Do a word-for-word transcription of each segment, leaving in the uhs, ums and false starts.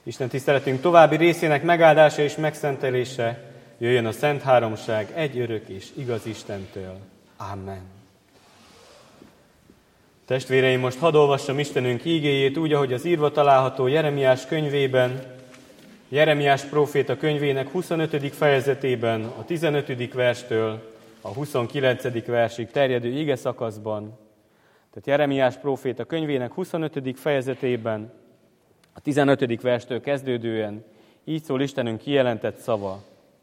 Isten tiszteletünk további részének megáldása és megszentelése jöjjön a Szent Háromság egy örök és igaz Istentől. Amen. Testvéreim, most hadd olvassam Istenünk ígéjét úgy, ahogy az írva található Jeremiás könyvében, Jeremiás próféta könyvének huszonötödik fejezetében, a tizenötödik verstől a huszonkilencedik versig terjedő ige szakaszban. Tehát Jeremiás próféta könyvének huszonötödik fejezetében, a tizenötödik verstől kezdődően így szól Istenünk kijelentett szava.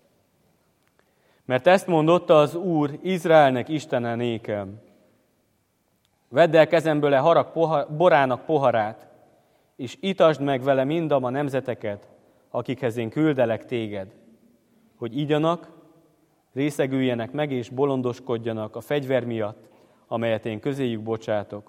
Mert ezt mondotta az Úr, Izraelnek Istene nékem. Vedd el kezemből e harag poha, borának poharát, és itasd meg vele mindam a nemzeteket, akikhez én küldelek téged, hogy igyanak, részegüljenek meg és bolondoskodjanak a fegyver miatt, amelyet én közéjük bocsátok.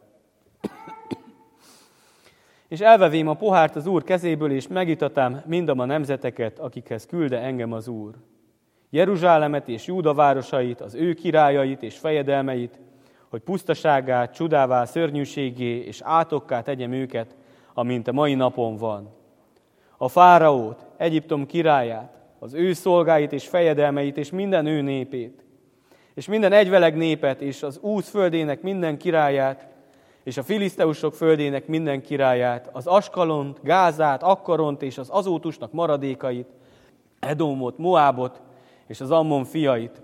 És elvevém a pohárt az Úr kezéből, és megitatám mindam a nemzeteket, akikhez külde engem az Úr. Jeruzsálemet és Júda városait, az ő királyait és fejedelmeit, hogy pusztaságát, csudává, szörnyűségé és átokká tegyem őket, amint a mai napon van. A fáraót, Egyiptom királyát, az ő szolgáit és fejedelmeit és minden ő népét, és minden egyveleg népet, és az Úsz földének minden királyát, és a filiszteusok földének minden királyát, az Askalont, Gázát, Akkaront és az Azótusnak maradékait, Edomot, Moábot és az Ammon fiait,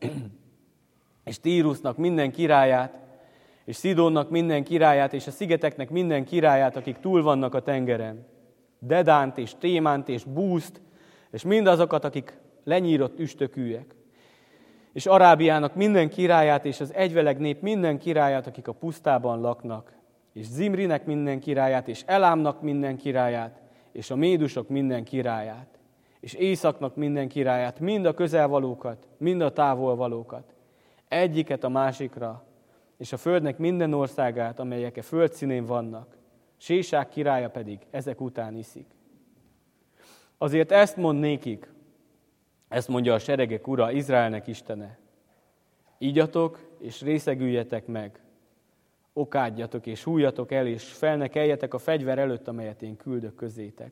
és Tírusznak minden királyát, és Szidónnak minden királyát, és a szigeteknek minden királyát, akik túl vannak a tengeren, Dedánt és Témánt és Búszt, és mindazokat, akik lenyírott üstökűek, és Arábiának minden királyát, és az egyveleg nép minden királyát, akik a pusztában laknak, és Zimrinek minden királyát, és Elámnak minden királyát, és a médusok minden királyát, és Északnak minden királyát, mind a közelvalókat, mind a távolvalókat, egyiket a másikra, és a földnek minden országát, amelyek a földszínén vannak, Sésák királya pedig ezek után iszik. Azért ezt mond nékik, ezt mondja a seregek Ura, Izraelnek Istene. Igyatok és részegüljetek meg, okádjatok és hújjatok el, és fel ne keljetek a fegyver előtt, amelyet én küldök közétek.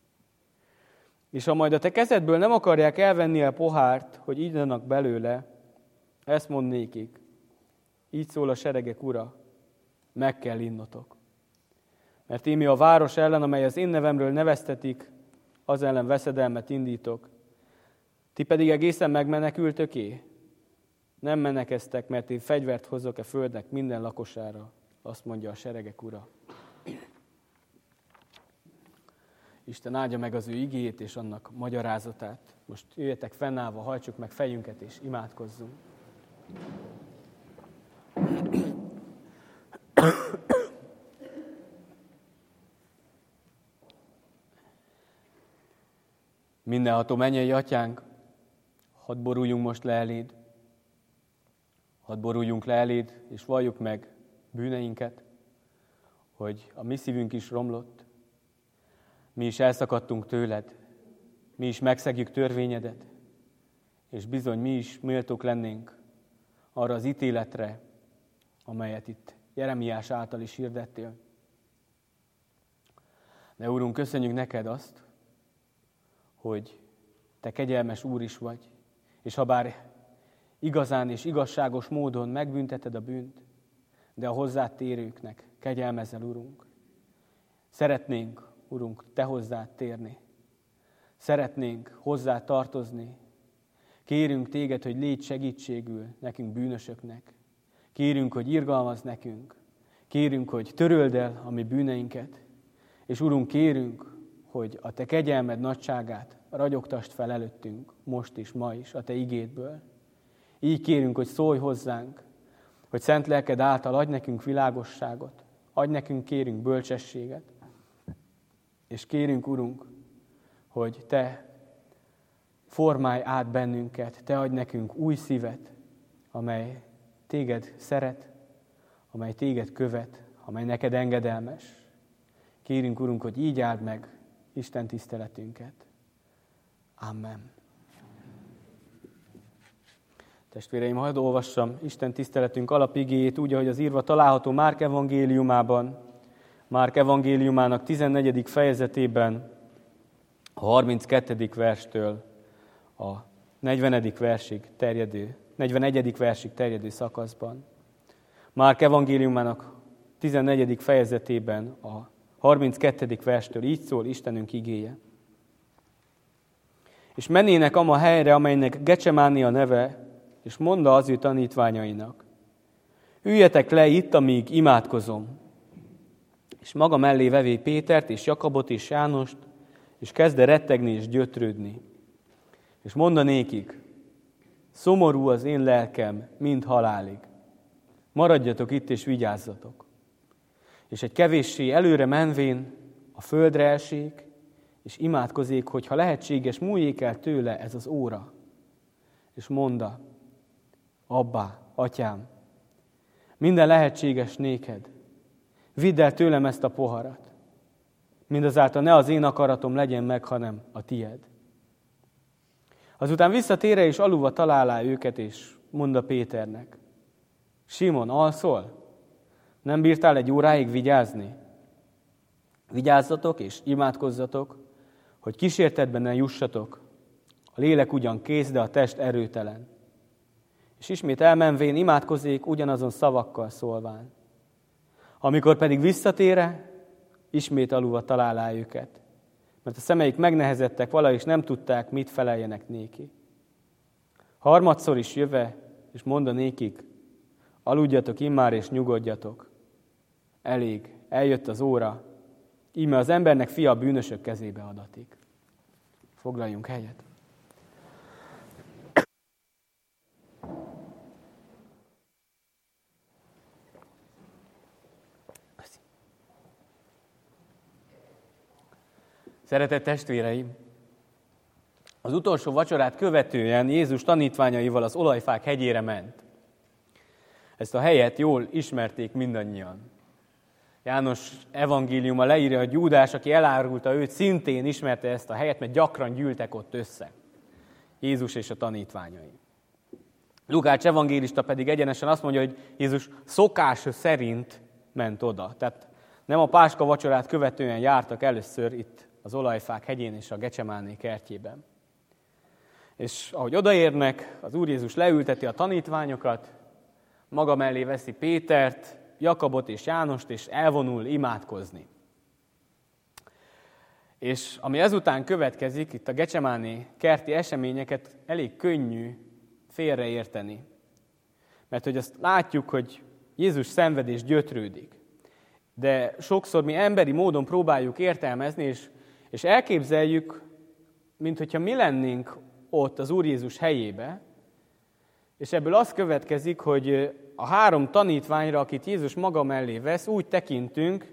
És ha majd a te kezedből nem akarják elvenni a pohárt, hogy igyanak belőle, ezt mond nékik, így szól a seregek Ura, meg kell innotok. Mert én mi a város ellen, amely az én nevemről neveztetik, az ellen veszedelmet indítok. Ti pedig egészen megmenekültöké? Nem menekeztek, mert én fegyvert hozok a földnek minden lakosára, azt mondja a seregek Ura. Isten áldja meg az ő igéjét és annak magyarázatát. Most jöjjetek fennállva, hajtsuk meg fejünket és imádkozzunk. Mindenható mennyei Atyánk, hadd boruljunk most le eléd, hadd boruljunk le eléd, és valljuk meg bűneinket, hogy a mi szívünk is romlott, mi is elszakadtunk tőled, mi is megszegjük törvényedet, és bizony mi is méltók lennénk arra az ítéletre, amelyet itt Jeremiás által is hirdettél. De Úrunk, köszönjük neked azt, hogy te kegyelmes Úr is vagy, és ha bár igazán és igazságos módon megbünteted a bűnt, de a hozzád térőknek kegyelmezzel, Urunk. Szeretnénk, Urunk, te hozzád térni. Szeretnénk hozzád tartozni. Kérünk téged, hogy légy segítségül nekünk bűnösöknek. Kérünk, hogy irgalmazz nekünk. Kérünk, hogy töröld el a mi bűneinket. És Urunk, kérünk, hogy a te kegyelmed nagyságát ragyogtasd fel előttünk, most is, ma is, a te igédből. Így kérünk, hogy szólj hozzánk, hogy szent lelked által adj nekünk világosságot, adj nekünk, kérünk, bölcsességet, és kérünk, Urunk, hogy te formálj át bennünket, te adj nekünk új szívet, amely téged szeret, amely téged követ, amely neked engedelmes. Kérünk, Urunk, hogy így áld meg Isten tiszteletünket. Amen. Testvéreim, hadd olvassam Isten tiszteletünk alapigéjét úgy, ahogy az írva található Márk evangéliumában, Márk evangéliumának tizennegyedik fejezetében, a harminckettedik verstől a negyvenedik versig terjedő, negyvenegyedik versig terjedő szakaszban. Márk evangéliumának tizennegyedik fejezetében a harminckettedik verstől így szól Istenünk igéje. És mennének ama helyre, amelynek Gecsemáni a neve, és mondta az ő tanítványainak: üljetek le itt, amíg imádkozom. És maga mellé vevé Pétert és Jakabot és Jánost, és kezdte rettegni és gyötrődni. És mondta nékik: szomorú az én lelkem, mind halálig. Maradjatok itt és vigyázzatok. És egy kevéssé előre menvén a földre elsék, és imádkozék, hogy ha lehetséges, múljék el tőle ez az óra. És mondta: Abbá, atyám, minden lehetséges néked, vidd el tőlem ezt a poharat. Mindazáltal ne az én akaratom legyen meg, hanem a tied. Azután visszatérre és aludva találá őket, és mondta Péternek: Simon, alszol? Nem bírtál egy óráig vigyázni? Vigyázzatok és imádkozzatok, hogy kísértetben ne jussatok. A lélek ugyan kész, de a test erőtelen. És ismét elmenvén imádkozzék ugyanazon szavakkal szólván. Amikor pedig visszatére, ismét aludva találá őket, mert a szemeik megnehezettek vala, és nem tudták, mit feleljenek néki. Harmadszor is jöve, és mondta nékik: aludjatok immár, és nyugodjatok. Elég, eljött az óra, íme az embernek fia a bűnösök kezébe adatik. Foglaljunk helyet. Szeretett testvéreim! Az utolsó vacsorát követően Jézus tanítványaival az Olajfák hegyére ment. Ezt a helyet jól ismerték mindannyian. János evangéliuma leírja, hogy Júdás, aki elárulta őt, szintén ismerte ezt a helyet, mert gyakran gyűltek ott össze. Jézus és a tanítványai. Lukács evangélista pedig egyenesen azt mondja, hogy Jézus szokása szerint ment oda. Tehát nem a páska vacsorát követően jártak először itt az Olajfák hegyén és a Gecsemáné kertjében. És ahogy odaérnek, az Úr Jézus leülteti a tanítványokat, maga mellé veszi Pétert, Jakabot és Jánost, és elvonul imádkozni. És ami ezután következik, itt a Gecsemáné kerti eseményeket elég könnyű félreérteni. Mert hogy azt látjuk, hogy Jézus szenved és gyötrődik. De sokszor mi emberi módon próbáljuk értelmezni, és, és elképzeljük, minthogyha mi lennénk ott az Úr Jézus helyébe, és ebből az következik, hogy a három tanítványra, akit Jézus maga mellé vesz, úgy tekintünk,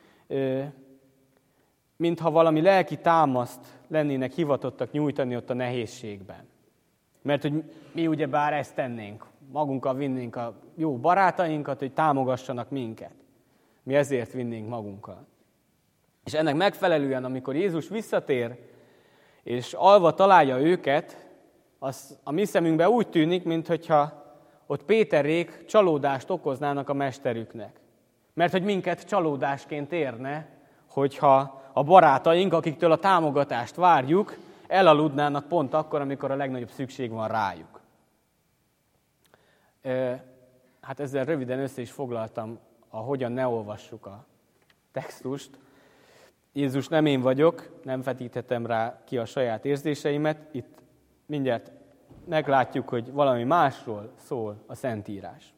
mintha valami lelki támaszt lennének hivatottak nyújtani ott a nehézségben. Mert hogy mi ugyebár ezt tennénk, magunkkal vinnénk a jó barátainkat, hogy támogassanak minket. Mi ezért vinnénk magunkkal. És ennek megfelelően, amikor Jézus visszatér, és alva találja őket, az a mi szemünkben úgy tűnik, minthogyha ott Péterék csalódást okoznának a mesterüknek. Mert hogy minket csalódásként érne, hogyha a barátaink, akiktől a támogatást várjuk, elaludnának pont akkor, amikor a legnagyobb szükség van rájuk. Hát ezzel röviden össze is foglaltam, a hogyan ne olvassuk a textust. Jézus nem én vagyok, nem vetíthetem rá ki a saját érzéseimet. Itt mindjárt meglátjuk, hogy valami másról szól a Szentírás.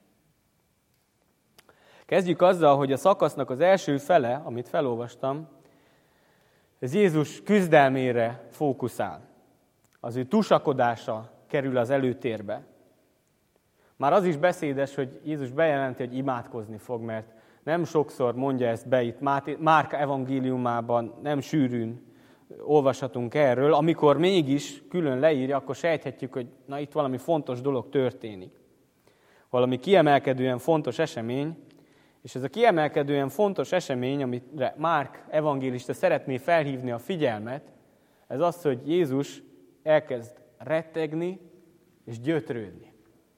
Kezdjük azzal, hogy a szakasznak az első fele, amit felolvastam, ez Jézus küzdelmére fókuszál. Az ő tusakodása kerül az előtérbe. Már az is beszédes, hogy Jézus bejelenti, hogy imádkozni fog, mert nem sokszor mondja ezt be itt Márk evangéliumában, nem sűrűn olvashatunk erről. Amikor mégis külön leírja, akkor sejthetjük, hogy na itt valami fontos dolog történik. Valami kiemelkedően fontos esemény, és ez a kiemelkedően fontos esemény, amire Márk evangélista szeretné felhívni a figyelmet, ez az, hogy Jézus elkezd rettegni és gyötrődni.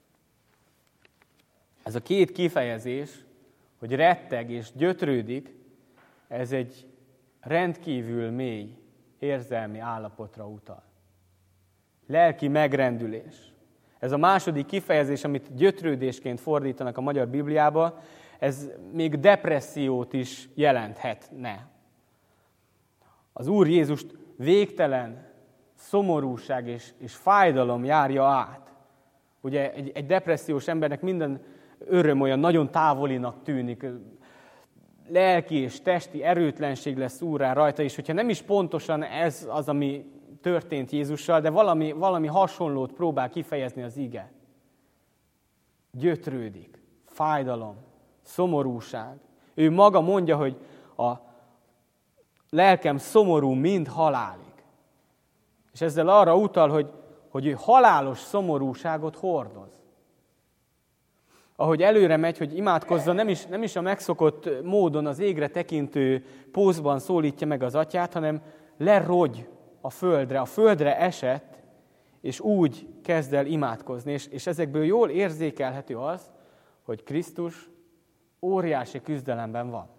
Ez a két kifejezés, hogy retteg és gyötrődik, ez egy rendkívül mély érzelmi állapotra utal. Lelki megrendülés. Ez a második kifejezés, amit gyötrődésként fordítanak a magyar Bibliába, ez még depressziót is jelenthetne. Az Úr Jézust végtelen szomorúság és, és fájdalom járja át. Ugye egy, egy depressziós embernek minden öröm olyan nagyon távolinak tűnik, lelki és testi erőtlenség lesz úrrá rajta, és hogyha nem is pontosan ez az, ami történt Jézussal, de valami, valami hasonlót próbál kifejezni az ige. Gyötrődik, fájdalom, szomorúság. Ő maga mondja, hogy a lelkem szomorú, mind halálig. És ezzel arra utal, hogy, hogy ő halálos szomorúságot hordoz. Ahogy előre megy, hogy imádkozza, nem is, nem is a megszokott módon az égre tekintő pózban szólítja meg az atyát, hanem lerogy a földre, a földre esett, és úgy kezd el imádkozni. És, és ezekből jól érzékelhető az, hogy Krisztus óriási küzdelemben van.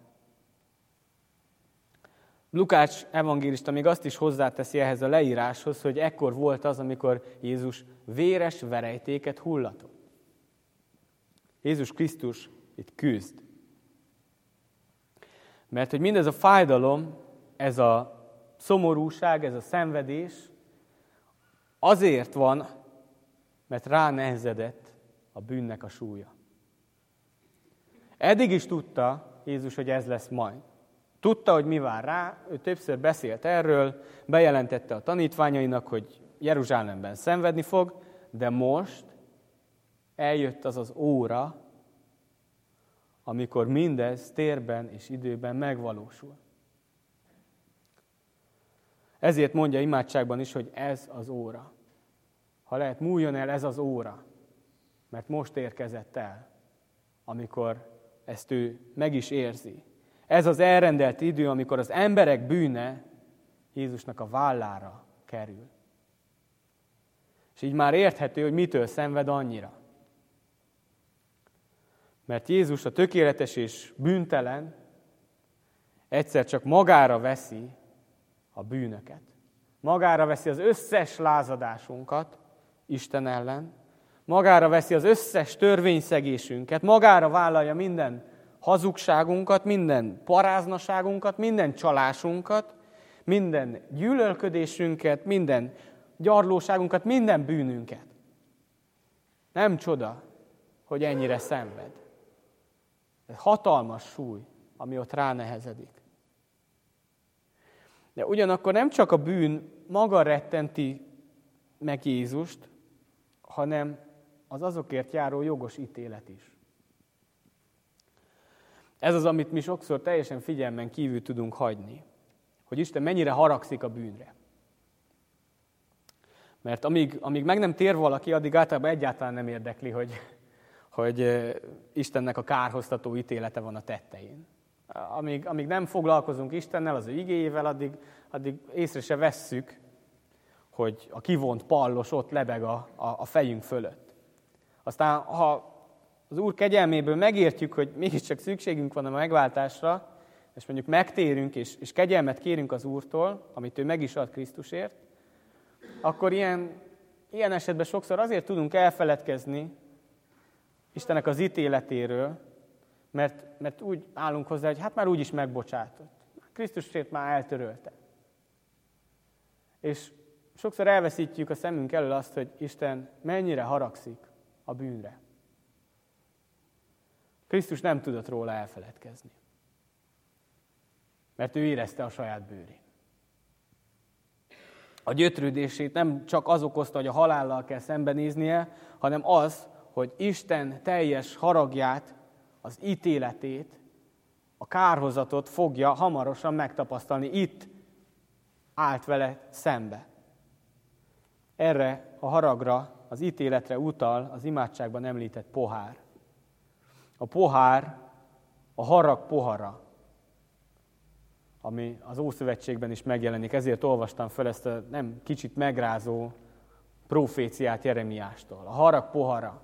Lukács evangélista még azt is hozzáteszi ehhez a leíráshoz, hogy ekkor volt az, amikor Jézus véres verejtéket hullatott. Jézus Krisztus itt küzd. Mert hogy mindez a fájdalom, ez a szomorúság, ez a szenvedés azért van, mert ránehezedett a bűnnek a súlya. Eddig is tudta Jézus, hogy ez lesz majd. Tudta, hogy mi vár rá, ő többször beszélt erről, bejelentette a tanítványainak, hogy Jeruzsálemben szenvedni fog, de most eljött az az óra, amikor mindez térben és időben megvalósul. Ezért mondja imádságban is, hogy ez az óra. Ha lehet, múljon el ez az óra, mert most érkezett el, amikor ezt ő meg is érzi. Ez az elrendelt idő, amikor az emberek bűne Jézusnak a vállára kerül. És így már érthető, hogy mitől szenved annyira. Mert Jézus a tökéletes és bűntelen egyszer csak magára veszi a bűnöket. Magára veszi az összes lázadásunkat Isten ellen, magára veszi az összes törvényszegésünket, magára vállalja minden hazugságunkat, minden paráznaságunkat, minden csalásunkat, minden gyűlölködésünket, minden gyarlóságunkat, minden bűnünket. Nem csoda, hogy ennyire szenved. Ez hatalmas súly, ami ott ránehezedik. De ugyanakkor nem csak a bűn maga rettenti meg Jézust, hanem az azokért járó jogos ítélet is. Ez az, amit mi sokszor teljesen figyelmen kívül tudunk hagyni. Hogy Isten mennyire haragszik a bűnre. Mert amíg, amíg meg nem tér valaki, addig általában egyáltalán nem érdekli, hogy, hogy Istennek a kárhoztató ítélete van a tettején. Amíg, amíg nem foglalkozunk Istennel, az ő igéjével, addig, addig észre se vesszük, hogy a kivont pallos ott lebeg a, a, a fejünk fölött. Aztán, ha az Úr kegyelméből megértjük, hogy mégiscsak szükségünk van a megváltásra, és mondjuk megtérünk, és, és kegyelmet kérünk az Úrtól, amit ő meg is ad Krisztusért, akkor ilyen, ilyen esetben sokszor azért tudunk elfeledkezni Istennek az ítéletéről, mert, mert úgy állunk hozzá, hogy hát már úgyis megbocsátott. Krisztusért már eltörölte. És sokszor elveszítjük a szemünk elől azt, hogy Isten mennyire haragszik a bűnre. Krisztus nem tudott róla elfeledkezni. Mert ő érezte a saját bőrén. A gyötrődését nem csak az okozta, hogy a halállal kell szembenéznie, hanem az, hogy Isten teljes haragját, az ítéletét, a kárhozatot fogja hamarosan megtapasztalni. Itt állt vele szembe. Erre a haragra, az ítéletre utal az imádságban említett pohár. A pohár a harag pohara, ami az Ószövetségben is megjelenik. Ezért olvastam fel ezt a nem kicsit megrázó proféciát Jeremiástól. A harag pohara.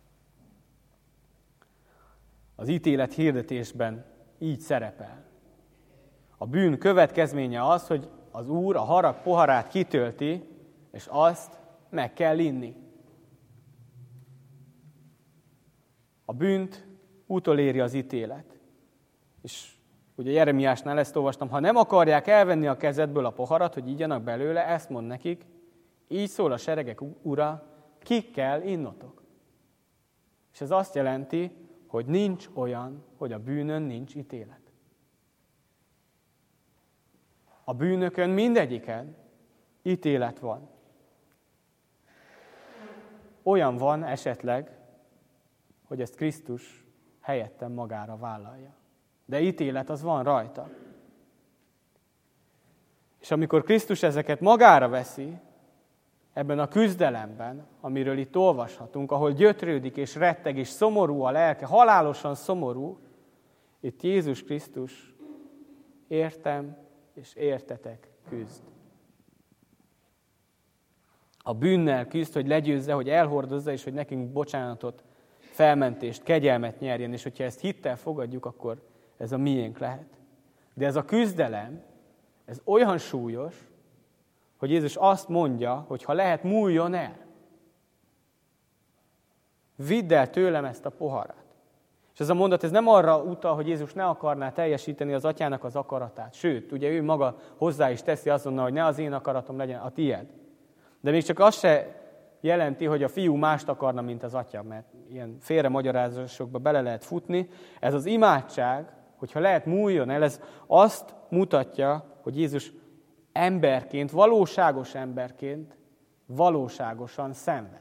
Az ítélet hirdetésben így szerepel. A bűn következménye az, hogy az Úr a harag poharát kitölti, és azt meg kell inni. A bűnt utoléri az ítélet. És ugye Jeremiásnál ezt olvastam, ha nem akarják elvenni a kezedből a poharat, hogy igyanak belőle, ezt mond nekik, így szól a seregek ura, kikkel innotok. És ez azt jelenti, hogy nincs olyan, hogy a bűnön nincs ítélet. A bűnökön mindegyiken ítélet van. Olyan van esetleg, hogy ezt Krisztus helyettem magára vállalja. De ítélet az van rajta. És amikor Krisztus ezeket magára veszi, ebben a küzdelemben, amiről itt olvashatunk, ahol gyötrődik és retteg és szomorú a lelke, halálosan szomorú, itt Jézus Krisztus értem és értetek küzd. A bűnnel küzd, hogy legyőzze, hogy elhordozza, és hogy nekünk bocsánatot, felmentést, kegyelmet nyerjen, és hogyha ezt hittel fogadjuk, akkor ez a miénk lehet. De ez a küzdelem, ez olyan súlyos, hogy Jézus azt mondja, hogy ha lehet, múljon el. Vidd el tőlem ezt a poharat. És ez a mondat, ez nem arra utal, hogy Jézus ne akarná teljesíteni az atyának az akaratát. Sőt, ugye ő maga hozzá is teszi azonnal, hogy ne az én akaratom legyen, a tied. De még csak az se jelenti, hogy a fiú mást akarna, mint az atya, mert ilyen félre magyarázásokba bele lehet futni. Ez az imádság, hogyha lehet múljon el, ez azt mutatja, hogy Jézus emberként, valóságos emberként, valóságosan szenved.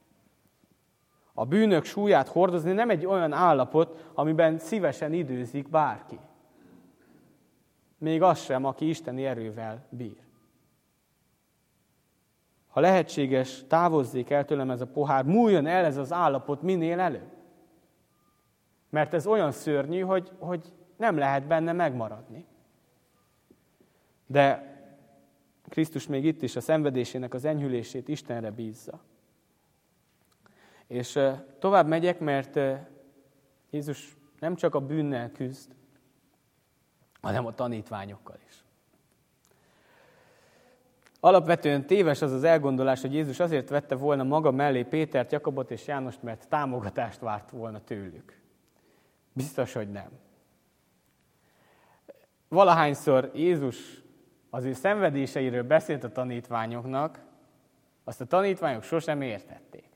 A bűnök súlyát hordozni nem egy olyan állapot, amiben szívesen időzik bárki. Még az sem, aki isteni erővel bír. Ha lehetséges, távozzék el tőlem ez a pohár, múljon el ez az állapot minél előbb. Mert ez olyan szörnyű, hogy, hogy nem lehet benne megmaradni. De Krisztus még itt is a szenvedésének az enyhülését Istenre bízza. És tovább megyek, mert Jézus nem csak a bűnnel küzd, hanem a tanítványokkal is. Alapvetően téves az az elgondolás, hogy Jézus azért vette volna maga mellé Pétert, Jakobot és Jánost, mert támogatást várt volna tőlük. Biztos, hogy nem. Valahányszor Jézus az ő szenvedéseiről beszélt a tanítványoknak, azt a tanítványok sosem értették.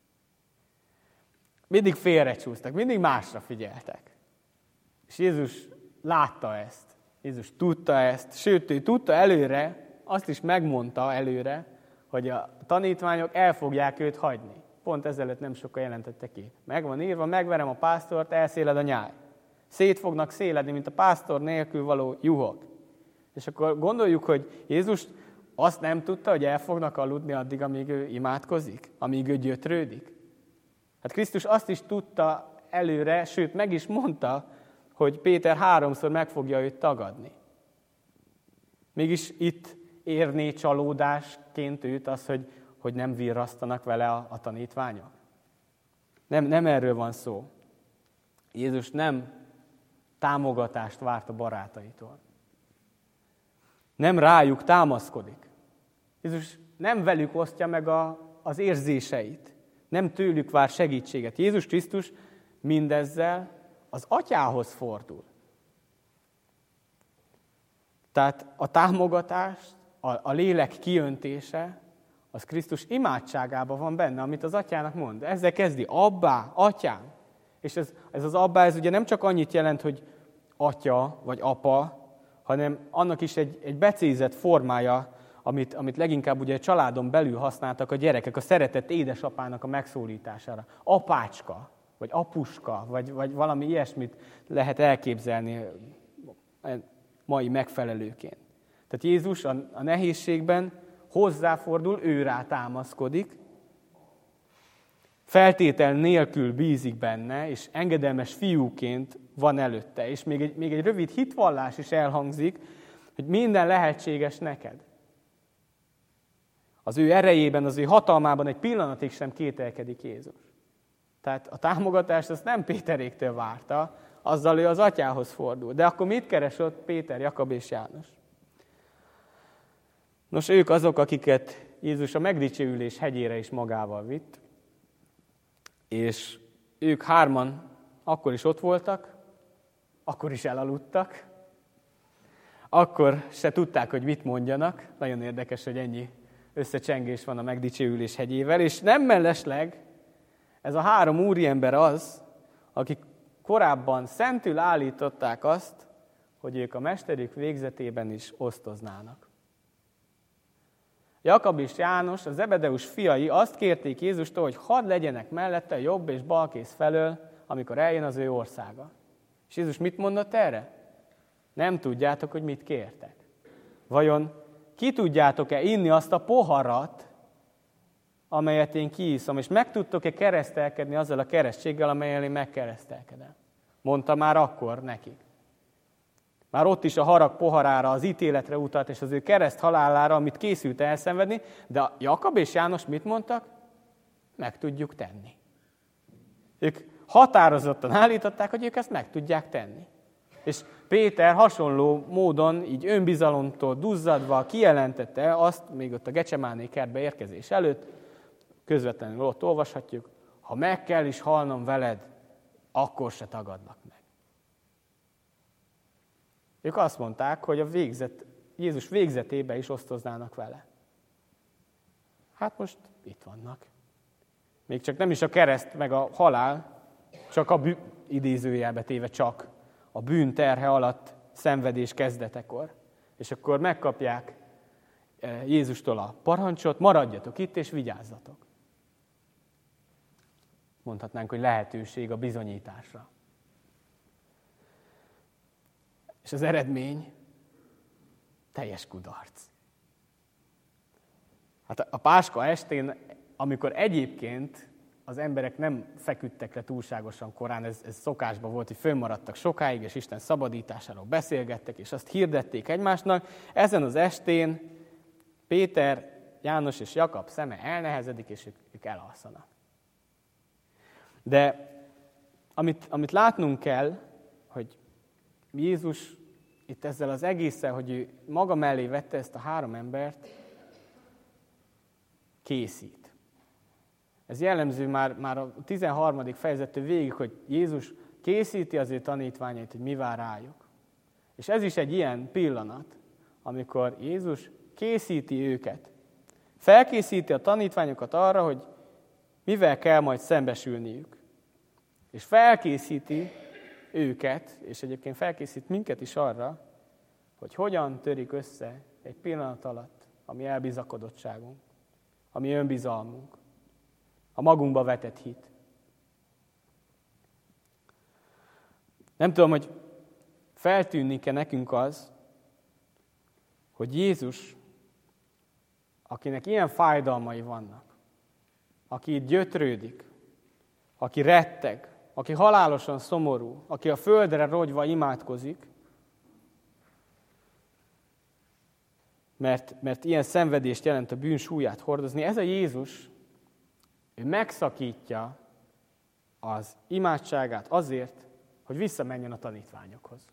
Mindig félrecsúsztak, mindig másra figyeltek. És Jézus látta ezt. Jézus tudta ezt, sőt, ő tudta előre, azt is megmondta előre, hogy a tanítványok el fogják őt hagyni. Pont ezelőtt nem sokkal jelentette ki. Meg van írva, megverem a pásztort, elszéled a nyáj. Szét fognak széledni, mint a pásztor nélkül való juhok. És akkor gondoljuk, hogy Jézus azt nem tudta, hogy el fognak aludni addig, amíg ő imádkozik, amíg ő gyötrődik. Hát Krisztus azt is tudta előre, sőt meg is mondta, hogy Péter háromszor meg fogja őt tagadni. Mégis itt érné csalódásként őt az, hogy, hogy nem virrasztanak vele a, a tanítványok. Nem, nem erről van szó. Jézus nem támogatást várt a barátaitól. Nem rájuk támaszkodik. Jézus nem velük osztja meg a, az érzéseit. Nem tőlük vár segítséget. Jézus Krisztus mindezzel az atyához fordul. Tehát a támogatás, a, a lélek kiöntése, az Krisztus imádságában van benne, amit az atyának mond. Ezzel kezdi, abbá, atyám. És ez, ez az abbá, ez ugye nem csak annyit jelent, hogy atya vagy apa, hanem annak is egy, egy becézett formája, amit, amit leginkább ugye a családon belül használtak a gyerekek, a szeretett édesapának a megszólítására. Apácska, vagy apuska, vagy, vagy valami ilyesmit lehet elképzelni mai megfelelőként. Tehát Jézus a, a nehézségben hozzáfordul, ő rá támaszkodik, feltétel nélkül bízik benne, és engedelmes fiúként van előtte. És még egy, még egy rövid hitvallás is elhangzik, hogy minden lehetséges neked. Az ő erejében, az ő hatalmában egy pillanatig sem kételkedik Jézus. Tehát a támogatást azt nem Péteréktől várta, azzal ő az atyához fordul. De akkor mit keres ott Péter, Jakab és János? Nos, ők azok, akiket Jézus a megdicsőülés hegyére is magával vitt, és ők hárman akkor is ott voltak, akkor is elaludtak, akkor se tudták, hogy mit mondjanak. Nagyon érdekes, hogy ennyi összecsengés van a megdicsőülés hegyével, és nem mellesleg ez a három úriember az, akik korábban szentül állították azt, hogy ők a mesterük végzetében is osztoznának. Jakab és János, a Zebedeus fiai azt kérték Jézustól, hogy hadd legyenek mellette jobb és balkész felől, amikor eljön az ő országa. És Jézus mit mondott erre? Nem tudjátok, hogy mit kértek. Vajon ki tudjátok-e inni azt a poharat, amelyet én kiiszom, és meg tudtok-e keresztelkedni azzal a keresztséggel, amelyen én megkeresztelkedem? Mondta már akkor nekik. Már ott is a harag poharára, az ítéletre utalt, és az ő kereszt halálára, amit készült elszenvedni, de Jakab és János mit mondtak? Meg tudjuk tenni. Ők határozottan állították, hogy ők ezt meg tudják tenni. És Péter hasonló módon, így önbizalomtól duzzadva kijelentette azt, még ott a Gecsemáné kertbe érkezés előtt, közvetlenül ott olvashatjuk, ha meg kell is halnom veled, akkor se tagadlak meg. Ők azt mondták, hogy a végzet, Jézus végzetébe is osztoznának vele. Hát most itt vannak. Még csak nem is a kereszt meg a halál, csak a bű, idézőjelbe téve csak a bűn terhe alatt szenvedés kezdetekor. És akkor megkapják Jézustól a parancsot, maradjatok itt és vigyázzatok. Mondhatnánk, hogy lehetőség a bizonyításra. És az eredmény teljes kudarc. Hát a Páska estén, amikor egyébként az emberek nem feküdtek le túlságosan korán, ez, ez szokásban volt, hogy fönnmaradtak sokáig, és Isten szabadításáról beszélgettek, és azt hirdették egymásnak, ezen az estén Péter, János és Jakab szeme elnehezedik, és ők, ők elalszanak. De amit, amit látnunk kell, hogy Jézus itt ezzel az egésszel, hogy ő maga mellé vette ezt a három embert, készít. Ez jellemző már, már a tizenharmadik fejezettől végig, hogy Jézus készíti az ő tanítványait, hogy mi vár rájuk. És ez is egy ilyen pillanat, amikor Jézus készíti őket. Felkészíti a tanítványokat arra, hogy mivel kell majd szembesülniük. És felkészíti őket, és egyébként felkészít minket is arra, hogy hogyan törik össze egy pillanat alatt a mi elbizakodottságunk, a mi önbizalmunk, a magunkba vetett hit. Nem tudom, hogy feltűnik-e nekünk az, hogy Jézus, akinek ilyen fájdalmai vannak, aki itt gyötrődik, aki retteg, aki halálosan szomorú, aki a földre rogyva imádkozik, mert, mert ilyen szenvedést jelent a bűn súlyát hordozni, ez a Jézus, ő megszakítja az imádságát azért, hogy visszamenjen a tanítványokhoz.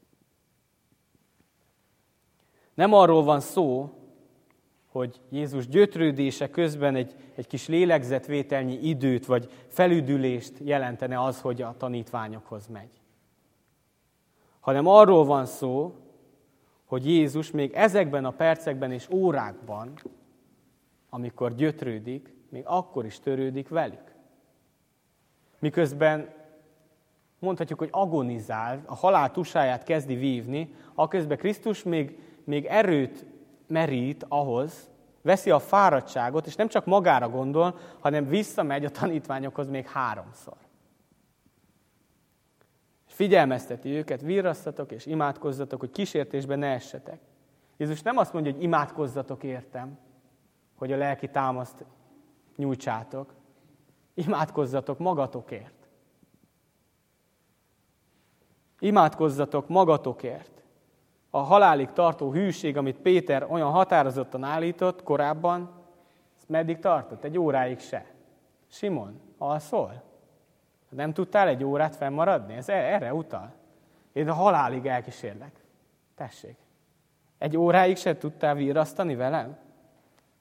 Nem arról van szó, hogy Jézus gyötrődése közben egy, egy kis lélegzetvételnyi időt vagy felüdülést jelentene az, hogy a tanítványokhoz megy. Hanem arról van szó, hogy Jézus még ezekben a percekben és órákban, amikor gyötrődik, még akkor is törődik velük. Miközben mondhatjuk, hogy agonizál, a halál tusáját kezdi vívni, aközben Krisztus még, még erőt merít ahhoz, veszi a fáradtságot, és nem csak magára gondol, hanem visszamegy a tanítványokhoz még háromszor. És figyelmezteti őket, virrasszatok és imádkozzatok, hogy kísértésbe ne essetek. Jézus nem azt mondja, hogy imádkozzatok értem, hogy a lelki támaszt nyújtsátok. Imádkozzatok magatokért. Imádkozzatok magatokért. A halálig tartó hűség, amit Péter olyan határozottan állított korábban, ez meddig tartott? Egy óráig se. Simon, alszol? Nem tudtál egy órát fennmaradni? Ez erre utal. Én a halálig elkísérlek. Tessék. Egy óráig se tudtál virrasztani velem?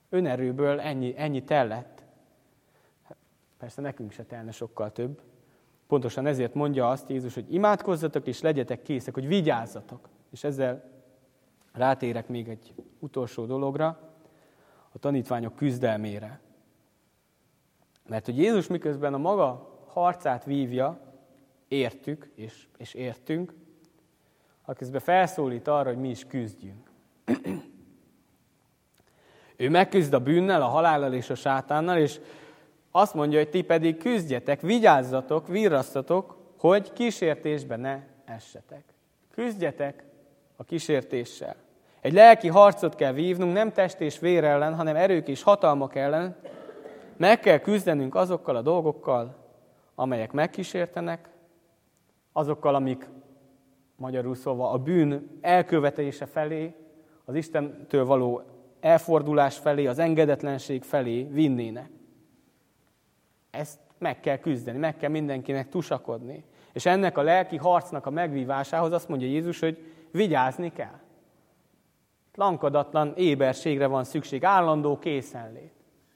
Önerőből ennyi, ennyi tellett. Persze nekünk se telne sokkal több. Pontosan ezért mondja azt Jézus, hogy imádkozzatok és legyetek készek, hogy vigyázzatok. És ezzel rátérek még egy utolsó dologra, a tanítványok küzdelmére. Mert hogy Jézus miközben a maga harcát vívja, értük és, és értünk, aközben felszólít arra, hogy mi is küzdjünk. Ő megküzd a bűnnel, a halállal és a sátánnal, és azt mondja, hogy ti pedig küzdjetek, vigyázzatok, virrasszatok, hogy kísértésbe ne essetek. Küzdjetek a kísértéssel. Egy lelki harcot kell vívnunk, nem test és vér ellen, hanem erők és hatalmak ellen. Meg kell küzdenünk azokkal a dolgokkal, amelyek megkísértenek, azokkal, amik magyarul szólva a bűn elkövetése felé, az Istentől való elfordulás felé, az engedetlenség felé vinnének. Ezt meg kell küzdeni, meg kell mindenkinek tusakodni. És ennek a lelki harcnak a megvívásához azt mondja Jézus, hogy vigyázni kell. Lankadatlan éberségre van szükség, állandó készenlét.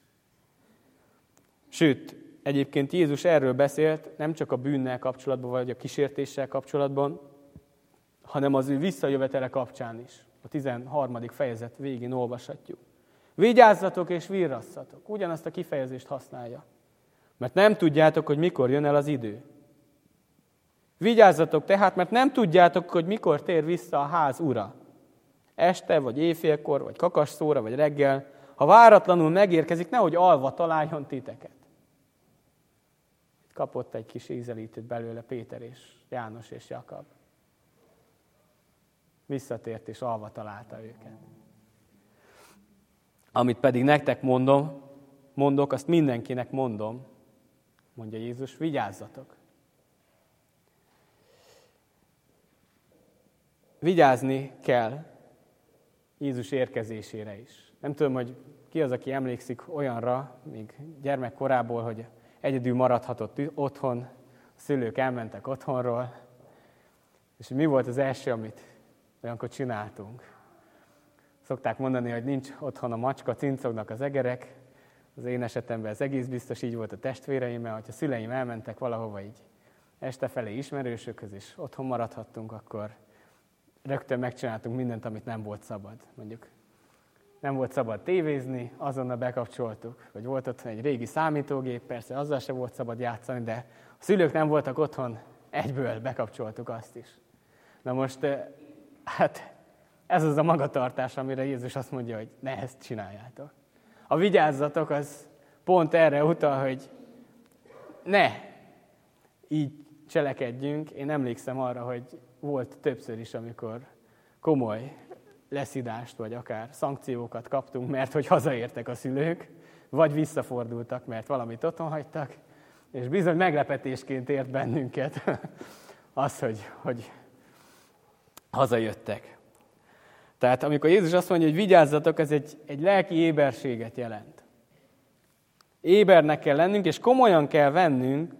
Sőt, egyébként Jézus erről beszélt, nem csak a bűnnel kapcsolatban, vagy a kísértéssel kapcsolatban, hanem az ő visszajövetele kapcsán is. A tizenharmadik fejezet végén olvashatjuk. Vigyázzatok és virrasszatok. Ugyanazt a kifejezést használja. Mert nem tudjátok, hogy mikor jön el az idő. Vigyázzatok tehát, mert nem tudjátok, hogy mikor tér vissza a ház ura. Este, vagy éjfélkor, vagy kakasszóra, vagy reggel. Ha váratlanul megérkezik, nehogy alva találjon titeket. Kapott egy kis ízelítőt belőle Péter és János és Jakab. Visszatért és alva találta őket. Amit pedig nektek mondom, mondok, azt mindenkinek mondom, mondja Jézus, vigyázzatok. Vigyázni kell Jézus érkezésére is. Nem tudom, hogy ki az, aki emlékszik olyanra, még gyermekkorából, hogy egyedül maradhatott otthon, a szülők elmentek otthonról, és mi volt az első, amit olyankor csináltunk. Szokták mondani, hogy nincs otthon a macska, cincognak az egerek. Az én esetemben ez egész biztos így volt a testvéreimmel, hogyha a szüleim elmentek valahova így este felé ismerősökhöz, és otthon maradhattunk, akkor rögtön megcsináltunk mindent, amit nem volt szabad. Mondjuk nem volt szabad tévézni, azonnal bekapcsoltuk. Vagy volt otthon egy régi számítógép, persze azzal sem volt szabad játszani, de a szülők nem voltak otthon, egyből bekapcsoltuk azt is. Na most, hát ez az a magatartás, amire Jézus azt mondja, hogy ne ezt csináljátok. A vigyázzatok az pont erre utal, hogy ne így cselekedjünk. Én emlékszem arra, hogy volt többször is, amikor komoly leszidást, vagy akár szankciókat kaptunk, mert hogy hazaértek a szülők, vagy visszafordultak, mert valamit otthon hagytak, és bizony meglepetésként ért bennünket az, hogy, hogy hazajöttek. Tehát amikor Jézus azt mondja, hogy vigyázzatok, ez egy, egy lelki éberséget jelent. Ébernek kell lennünk, és komolyan kell vennünk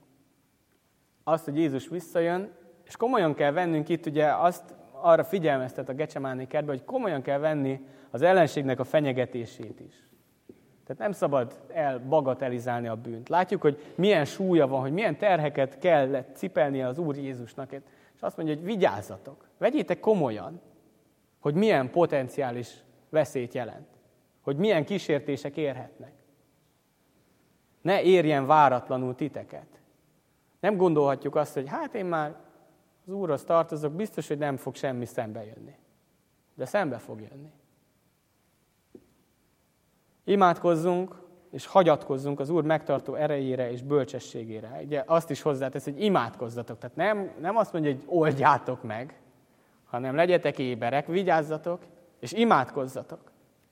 azt, hogy Jézus visszajön, és komolyan kell vennünk itt, ugye azt arra figyelmeztet a Gecsemáné kertben, hogy komolyan kell venni az ellenségnek a fenyegetését is. Tehát nem szabad elbagatelizálni a bűnt. Látjuk, hogy milyen súlya van, hogy milyen terheket kellett cipelnie az Úr Jézusnak. És azt mondja, hogy vigyázzatok, vegyétek komolyan, hogy milyen potenciális veszélyt jelent. Hogy milyen kísértések érhetnek. Ne érjen váratlanul titeket. Nem gondolhatjuk azt, hogy hát én már az Úrhoz tartozok, biztos, hogy nem fog semmi szembe jönni. De szembe fog jönni. Imádkozzunk, és hagyatkozzunk az Úr megtartó erejére és bölcsességére. Ugye azt is hozzátesz, hogy imádkozzatok. Tehát nem, nem azt mondja, hogy oldjátok meg, hanem legyetek éberek, vigyázzatok, és imádkozzatok.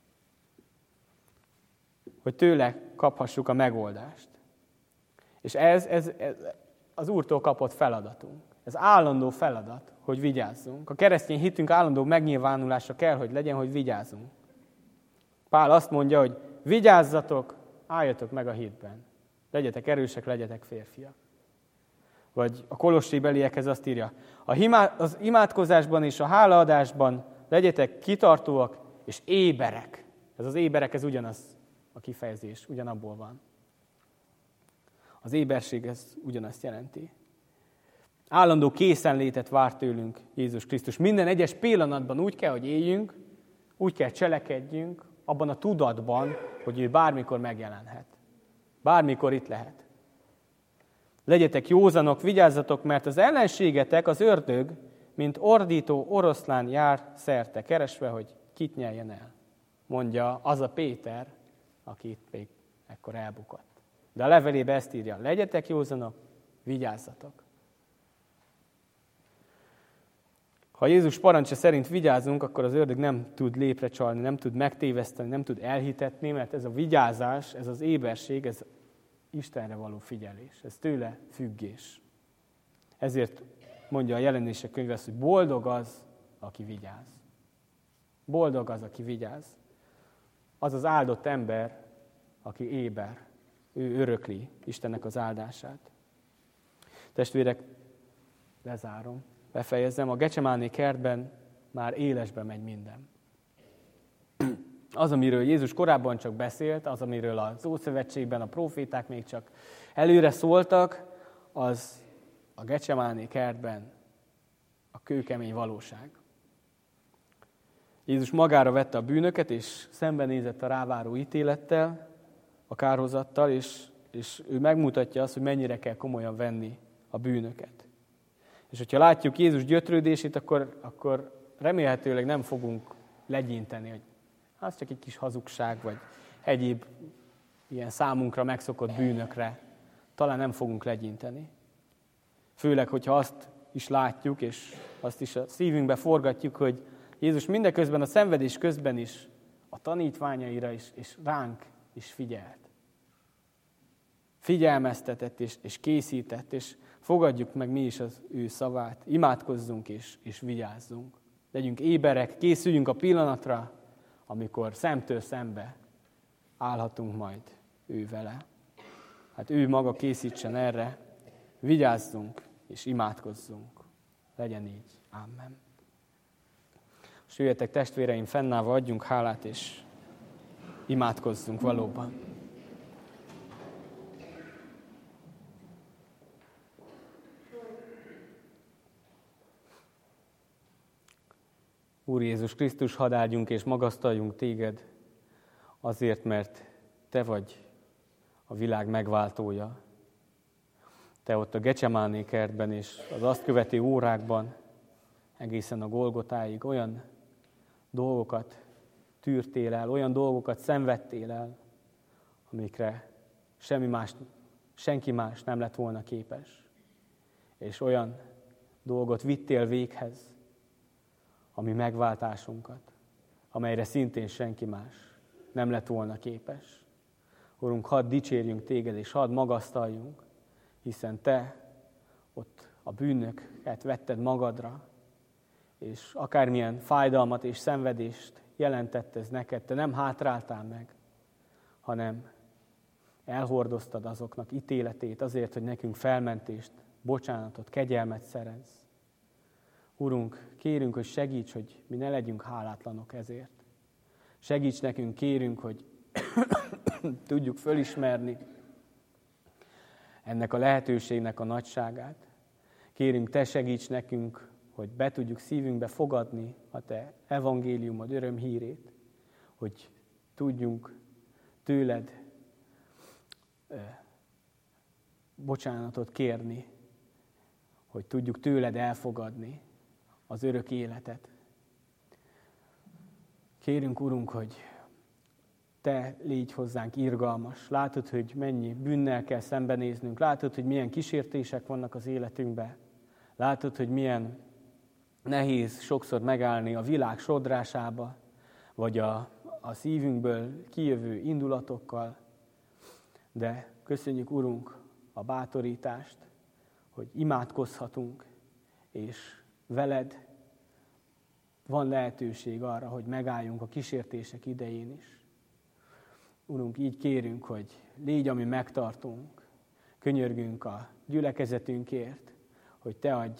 Hogy tőle kaphassuk a megoldást. És ez, ez, ez az Úrtól kapott feladatunk. Ez állandó feladat, hogy vigyázzunk. A keresztény hitünk állandó megnyilvánulása kell, hogy legyen, hogy vigyázzunk. Pál azt mondja, hogy vigyázzatok, álljatok meg a hitben. Legyetek erősek, legyetek férfiak. Vagy a kolossi beliekhez azt írja, az imádkozásban és a hálaadásban legyetek kitartóak és éberek. Ez az éberek, ez ugyanaz a kifejezés, ugyanabból van. Az éberség, ez ugyanazt jelenti. Állandó készenlétet vár tőlünk Jézus Krisztus. Minden egyes pillanatban úgy kell, hogy éljünk, úgy kell cselekedjünk, abban a tudatban, hogy ő bármikor megjelenhet. Bármikor itt lehet. Legyetek józanok, vigyázzatok, mert az ellenségetek, az ördög, mint ordító oroszlán jár szerte, keresve, hogy kit nyeljen el. Mondja az a Péter, aki itt még ekkor elbukott. De a levelébe ezt írja, legyetek józanok, vigyázzatok. Ha Jézus parancsa szerint vigyázzunk, akkor az ördög nem tud léprecsalni, nem tud megtéveszteni, nem tud elhitetni, mert ez a vigyázás, ez az éberség, ez Istenre való figyelés, ez tőle függés. Ezért mondja a Jelenések könyve azt, hogy boldog az, aki vigyáz. Boldog az, aki vigyáz. Az az áldott ember, aki éber. Ő örökli Istennek az áldását. Testvérek, lezárom, befejezzem. A Gecsemáné kertben már élesbe megy minden. Az, amiről Jézus korábban csak beszélt, az, amiről az Ószövetségben a próféták még csak előre szóltak, az a Gecsemáné kertben a kőkemény valóság. Jézus magára vette a bűnöket, és szembenézett a ráváró ítélettel, a kárhozattal, és, és ő megmutatja azt, hogy mennyire kell komolyan venni a bűnöket. És hogyha látjuk Jézus gyötrődését, akkor, akkor remélhetőleg nem fogunk legyinteni, hogy az csak egy kis hazugság, vagy egyéb ilyen számunkra megszokott bűnökre. Talán nem fogunk legyinteni. Főleg, hogyha azt is látjuk, és azt is a szívünkbe forgatjuk, hogy Jézus mindeközben a szenvedés közben is a tanítványaira is, és ránk is figyelt. Figyelmeztetett és, és készített, és fogadjuk meg mi is az ő szavát. Imádkozzunk és, és vigyázzunk. Legyünk éberek, készüljünk a pillanatra, amikor szemtől szembe állhatunk majd ő vele. Hát ő maga készítsen erre, vigyázzunk és imádkozzunk. Legyen így. Amen. És jöjjetek testvéreim, fennállva adjunk hálát és imádkozzunk valóban. Úr Jézus Krisztus, hadd áldjunk és magasztaljunk téged azért, mert te vagy a világ megváltója. Te ott a Gecsemáné kertben és az azt követő órákban, egészen a Golgotáig olyan dolgokat tűrtél el, olyan dolgokat szenvedtél el, amikre semmi más, senki más nem lett volna képes. És olyan dolgot vittél véghez, ami megváltásunkat, amelyre szintén senki más nem lett volna képes. Urunk, hadd dicsérjünk téged, és hadd magasztaljunk, hiszen te ott a bűnöket vetted magadra, és akármilyen fájdalmat és szenvedést jelentett ez neked, te nem hátráltál meg, hanem elhordoztad azoknak ítéletét azért, hogy nekünk felmentést, bocsánatot, kegyelmet szerez. Urunk, kérünk, hogy segíts, hogy mi ne legyünk hálátlanok ezért. Segíts nekünk, kérünk, hogy tudjuk fölismerni ennek a lehetőségnek a nagyságát. Kérünk, te segíts nekünk, hogy be tudjuk szívünkbe fogadni a te evangéliumod örömhírét, hogy tudjunk tőled bocsánatot kérni, hogy tudjuk tőled elfogadni az örök életet. Kérünk, Urunk, hogy te légy hozzánk irgalmas. Látod, hogy mennyi bűnnel kell szembenéznünk. Látod, hogy milyen kísértések vannak az életünkben. Látod, hogy milyen nehéz sokszor megállni a világ sodrásába, vagy a, a szívünkből kijövő indulatokkal. De köszönjük, Urunk, a bátorítást, hogy imádkozhatunk, és veled van lehetőség arra, hogy megálljunk a kísértések idején is. Urunk, így kérünk, hogy légy, ami megtartunk, könyörgünk a gyülekezetünkért, hogy te adj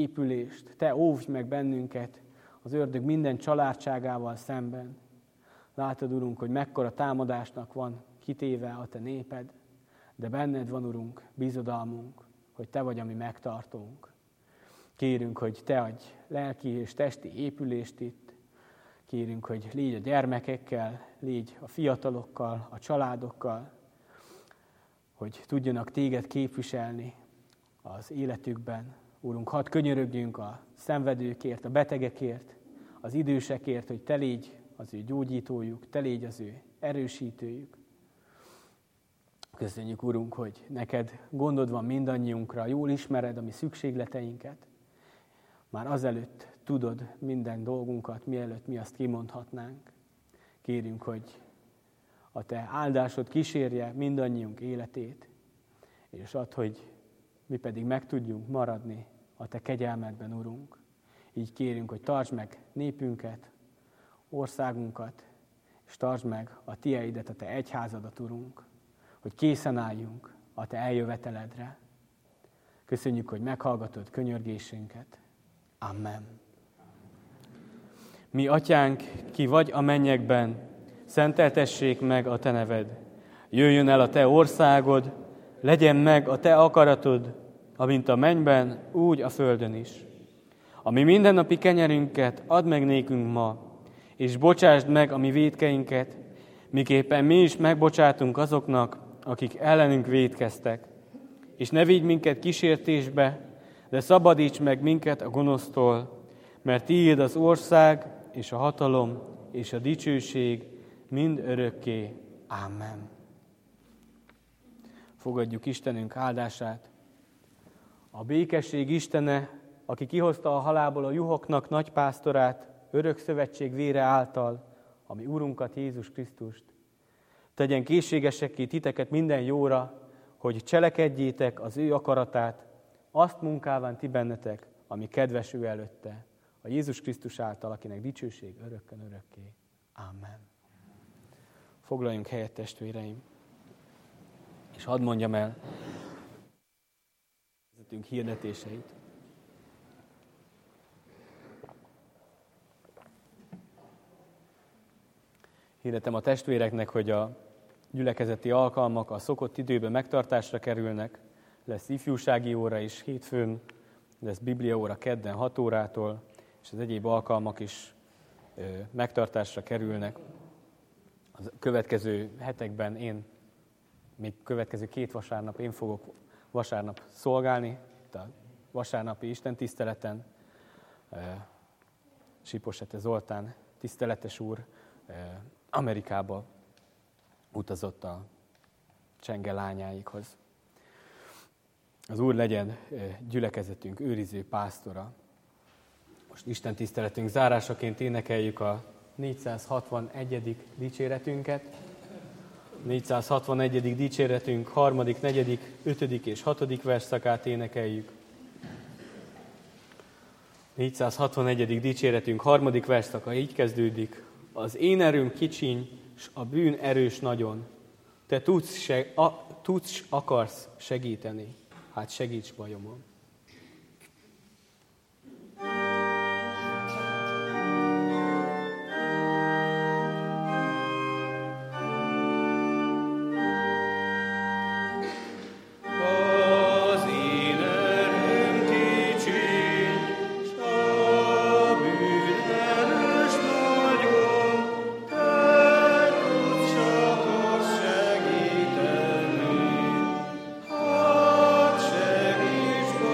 épülést, te óvj meg bennünket az ördög minden családságával szemben. Látod, Urunk, hogy mekkora támadásnak van kitéve a Te néped, de benned van, Urunk, bizodalmunk, hogy Te vagy a mi megtartónk. Kérünk, hogy Te adj lelki és testi épülést itt. Kérünk, hogy légy a gyermekekkel, légy a fiatalokkal, a családokkal, hogy tudjanak Téged képviselni az életükben. Úrunk, hadd könyörögjünk a szenvedőkért, a betegekért, az idősekért, hogy Te légy az ő gyógyítójuk, Te légy az ő erősítőjük. Köszönjük, Urunk, hogy neked gondod van mindannyiunkra, jól ismered a mi szükségleteinket. Már azelőtt tudod minden dolgunkat, mielőtt mi azt kimondhatnánk. Kérünk, hogy a Te áldásod kísérje mindannyiunk életét, és add, hogy mi pedig meg tudjunk maradni a Te kegyelmedben, Urunk. Így kérünk, hogy tartsd meg népünket, országunkat, és tartsd meg a Tieidet, a Te egyházadat, Urunk, hogy készen álljunk a Te eljöveteledre. Köszönjük, hogy meghallgatod könyörgésünket. Amen. Mi, Atyánk, ki vagy a mennyekben, szenteltessék meg a Te neved. Jöjjön el a Te országod, legyen meg a Te akaratod, amint a mennyben, úgy a földön is. A mi mindennapi kenyerünket add meg nékünk ma, és bocsásd meg a mi vétkeinket, miképpen mi is megbocsátunk azoknak, akik ellenünk vétkeztek. És ne vigy minket kísértésbe, de szabadíts meg minket a gonosztól, mert Tiéd az ország, és a hatalom, és a dicsőség mind örökké. Amen. Fogadjuk Istenünk áldását. A békesség Istene, aki kihozta a halálból a juhoknak nagypásztorát, örök szövetség vére által, ami Urunkat, Jézus Krisztust, tegyen készségesekké titeket minden jóra, hogy cselekedjétek az ő akaratát, azt munkálván ti bennetek, ami kedves ő előtte, a Jézus Krisztus által, akinek dicsőség örökkön örökké. Amen. Foglaljunk helyet, testvéreim, és hadd mondjam el vezetünk hirdetéseit. Hirdetem a testvéreknek, hogy a gyülekezeti alkalmak a szokott időben megtartásra kerülnek. Lesz ifjúsági óra is hétfőn, lesz bibliaóra kedden hat órától, és az egyéb alkalmak is ö, megtartásra kerülnek. A következő hetekben én, még következő két vasárnap én fogok vasárnap szolgálni, itt a vasárnapi istentiszteleten. Siposete Zoltán, tiszteletes úr, Amerikába utazott a csenge lányáikhoz. Az Úr legyen gyülekezetünk őriző pásztora. Most Isten tiszteletünk zárásaként énekeljük a négyszázhatvanegyedik dicséretünket. négyszázhatvanegyedik dicséretünk harmadik, negyedik, ötödik és hatodik versszakát énekeljük. négyszázhatvanegyedik dicséretünk harmadik versszaka így kezdődik. Az én erőm kicsiny, s a bűn erős nagyon. Te tudsz, seg- a, tudsz akarsz segíteni. Hát segíts bajomon. Segíteni, hát segíts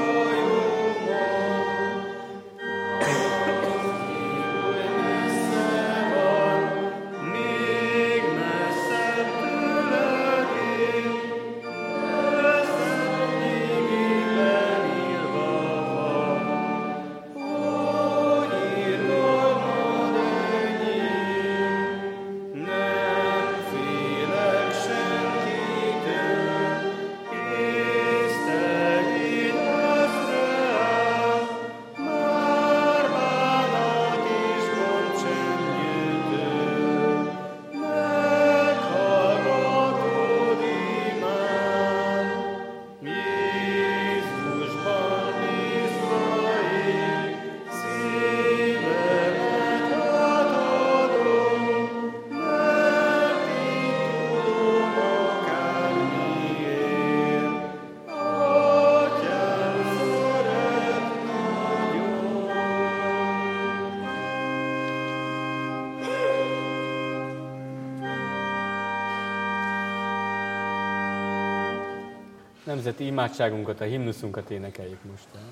nemzeti imádságunkat, a himnuszunkat énekeljük most el.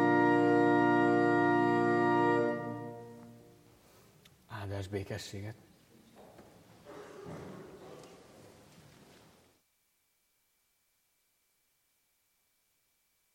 Békességet!